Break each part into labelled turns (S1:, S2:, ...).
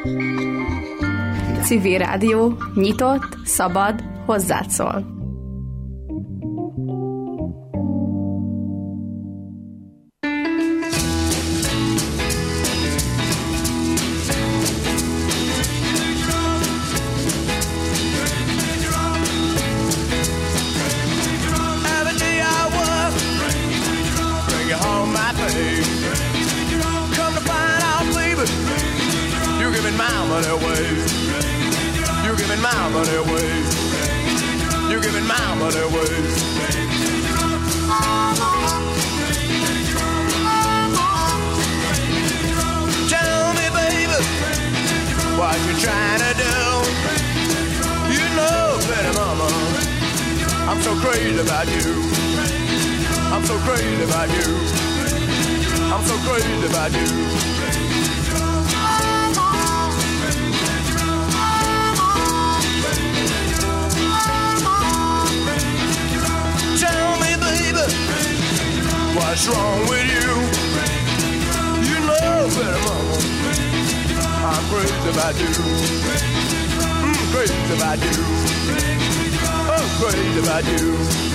S1: Civil Rádió, nyitott, szabad, hozzád szól.
S2: What's wrong with you? You know better, mama. I'm crazy about you. Crazy about you. Oh, crazy about you.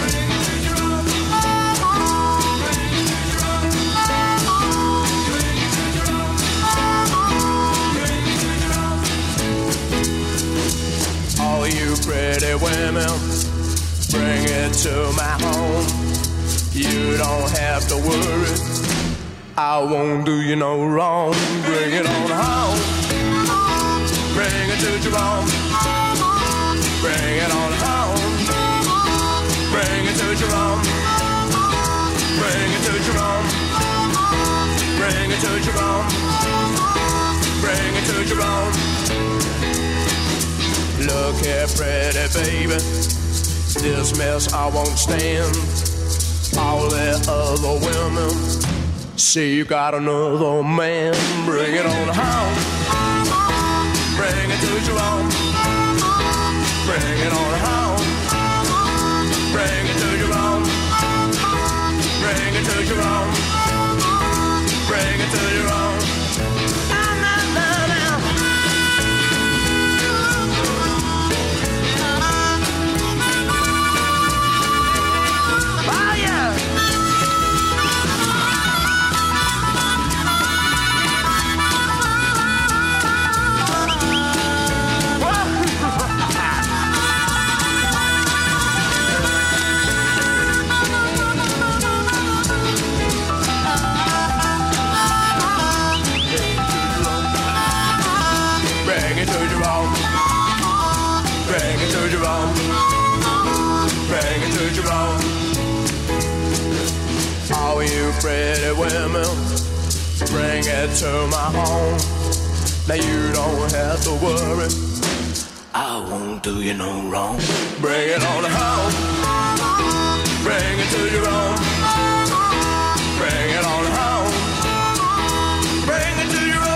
S2: All you pretty women, bring it to my home. You don't have to worry, I won't do you no wrong. Bring it on home, bring it to Jerome. Bring it on home, bring it to Jerome. Bring it to Jerome. Bring it to Jerome. Bring it to Jerome. Look here, pretty baby, this mess I won't stand. All the other women say you got another man. Bring it on home, bring it to Jerome. Bring it on home, bring it to Jerome. Bring it to Jerome. Bring it to Jerome. All you pretty women, bring it to my home. Now you don't have to worry, I won't do you no wrong. Bring it on home, bring it to your own. Bring it on home, bring it to your own.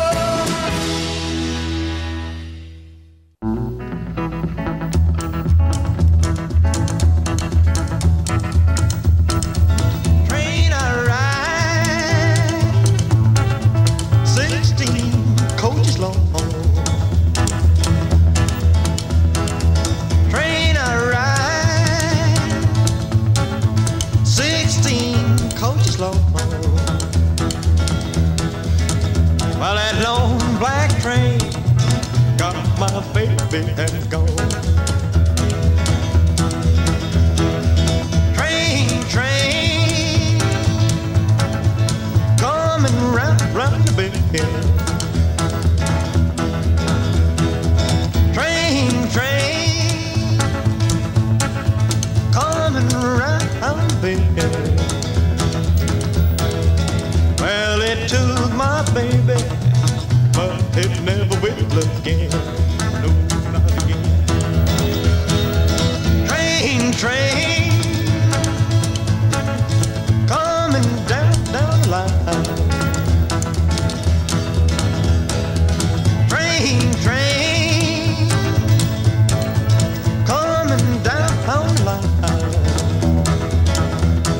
S2: Baby has gone. Train, coming round the bend. Train, coming round the bend. Well, it took my baby, but it never will again. Train, coming down the line. Train, coming down the line.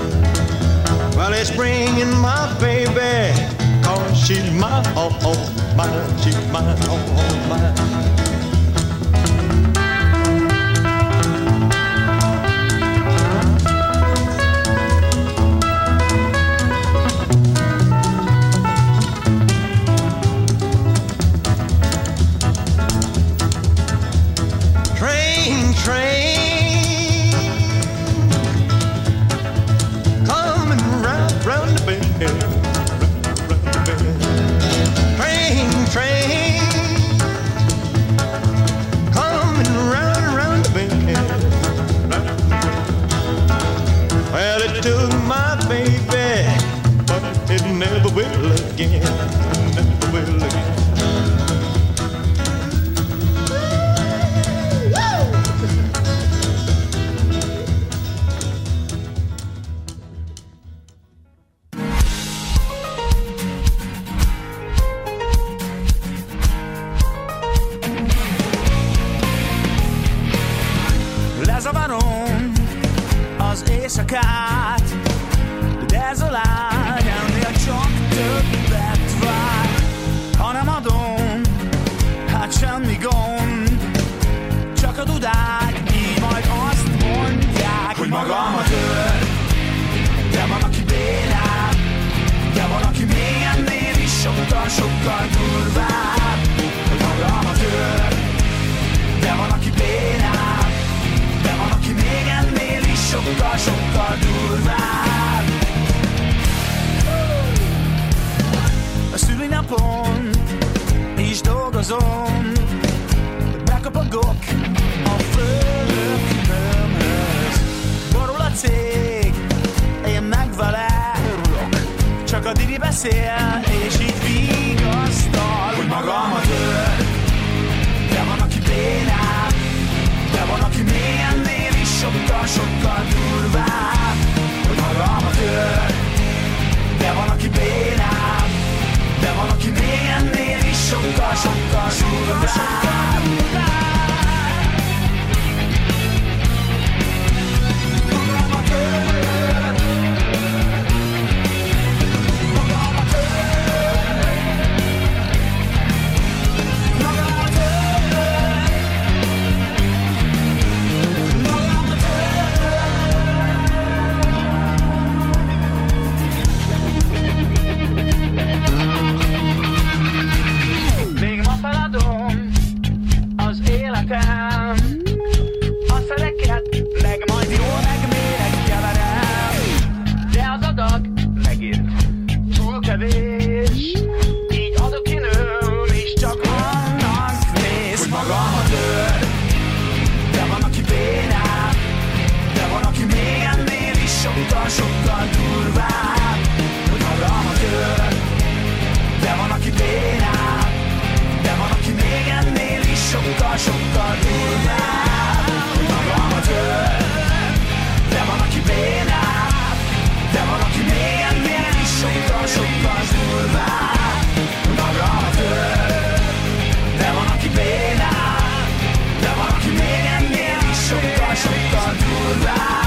S2: Well, it's bringing my baby, 'cause she's my home. mine, she's mine, all mine.
S3: Lezavarom az éjszakát, dezolál, ennél csak többet vár. Ha nem adom, hát semmi gond, csak a dudák így majd azt mondják, hogy magamat öl. De van, aki bénál, de van, aki még ennél is sokkal, sokkal durvább, hogy magamat öl. De van, aki bénál, de van, aki még ennél is sokkal, sokkal durvább. A szülinapon is dolgozom, bekapagok a főnökömhöz. Borul a cég, én meg vele, csak a diri beszél, és így vigasztal, hogy magamat öl. De van, aki bénál, de van, aki még ennél is sokkal, sokkal durvább, hogy magamat öl. De van, aki bénál, de van, aki még ennél is sokkal, sokkal durvább. Magamat öl. Magamat öl. Magamat öl. Az életem, a szereket, meg majd jól megméregkeverem. De az adag megint túl kevés, így adok én és csak annak néz, hogy magamat öl. De van, aki bénál, de van, aki még ennél is sokkal, sokkal durvább, hogy magamat öl. De van, aki bénál, de van, aki még ennél is sokkal, sokkal durvább, hogy magamat öl. De van, aki bénál, de van, aki még ennél is sokkal, sokkal durvább, hogy magamat öl. De van, aki bénál, de van, aki még ennél is sokkal, sokkal durvább.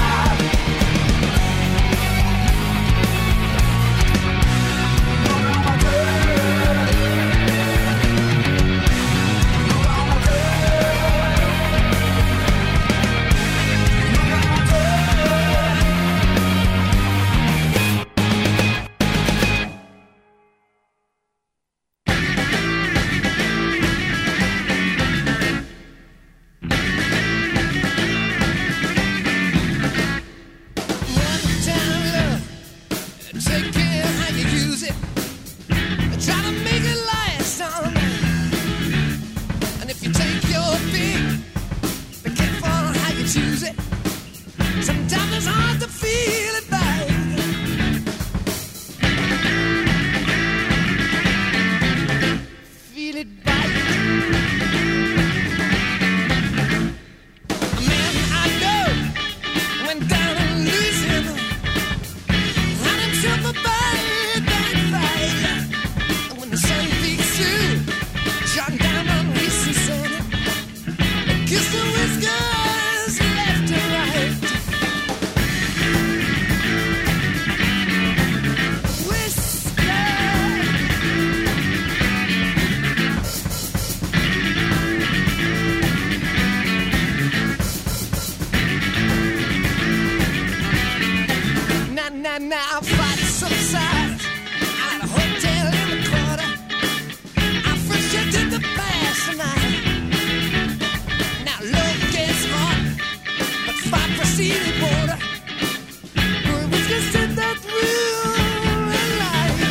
S3: Down in Louisiana, had himself a
S4: now fight subside at a hotel in the quarter. I first you did the past tonight. Now love gets hot, but fight proceeds the border. We just did that real life.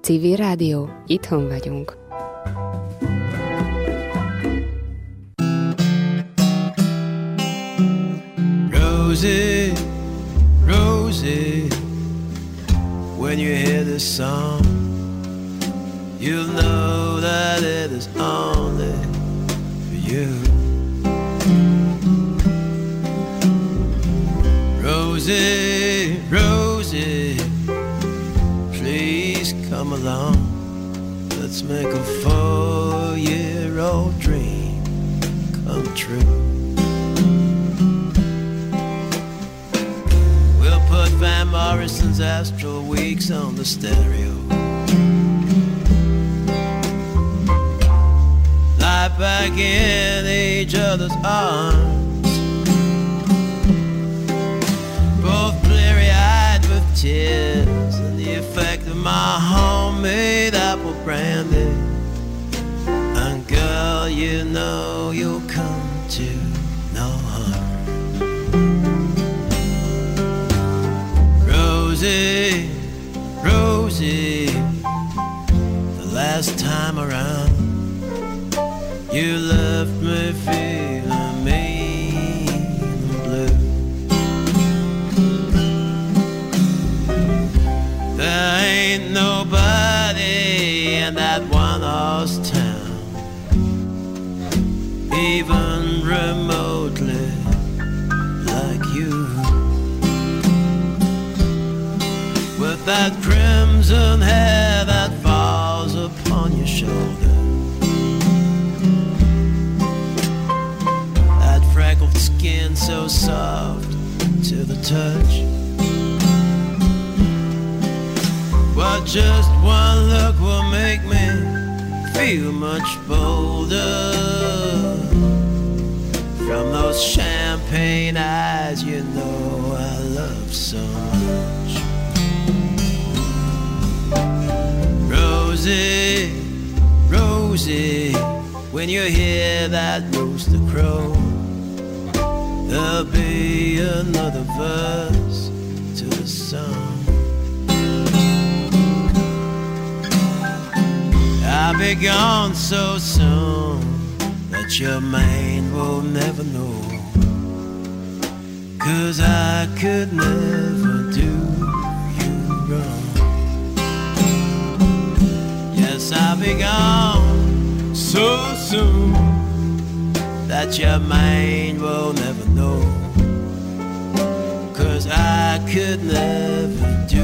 S5: Civil Rádió, itthon vagyunk.
S6: Rosie, Rosie, when you hear this song, you'll know that it is only for you. Rosie, Rosie, please come along. Let's make a 4-year-old dream come true. We'll put Van Morrison's Astral Weeks on the stereo. Lie back in each other's arms, tears and the effect of my homemade apple brandy. And girl, you know you'll come to no harm. Rosie, Rosie, the last time around, you left me feeling mean and blue. There ain't nobody in that one-horse town, even remotely like you, with that crimson hair that falls upon your shoulder, that freckled skin so soft to the touch. But just one look will make me feel much bolder. From those champagne eyes, you know I love so much. Rosie, Rosie, when you hear that rooster crow, there'll be another verse to the song. I'll be gone so soon that your mind will never know, 'cause I could never do you wrong. Yes, I'll be gone so soon that your mind will never know, 'cause I could never do.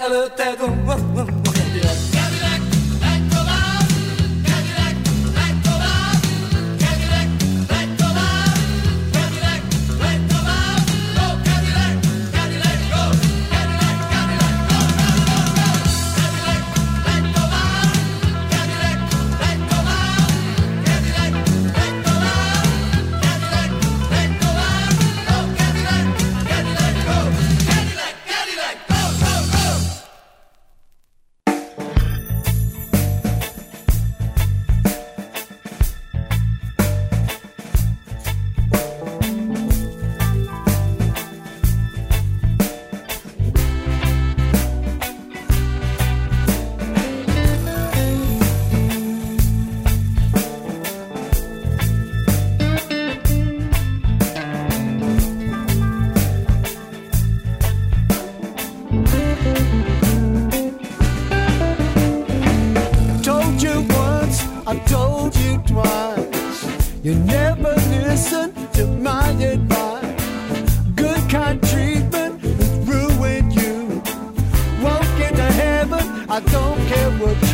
S7: előtted. Cadillac, megy tovább, Cadillac, megy tovább, Cadillac, megy tovább, Cadillac, megy tovább, go Cadillac, Cadillac, go, Cadillac, Cadillac, go, go, go, go. Cadillac, megy tovább, Cadillac, megy tovább, Cadillac, megy tovább, Cadillac, megy tovább, go Cadillac, Cadillac, go, Cadillac, Cadillac, go, go, go. Told you once, I told you twice. You never listen to my advice. Good kind treatment has ruined you. Won't get to heaven, I don't care what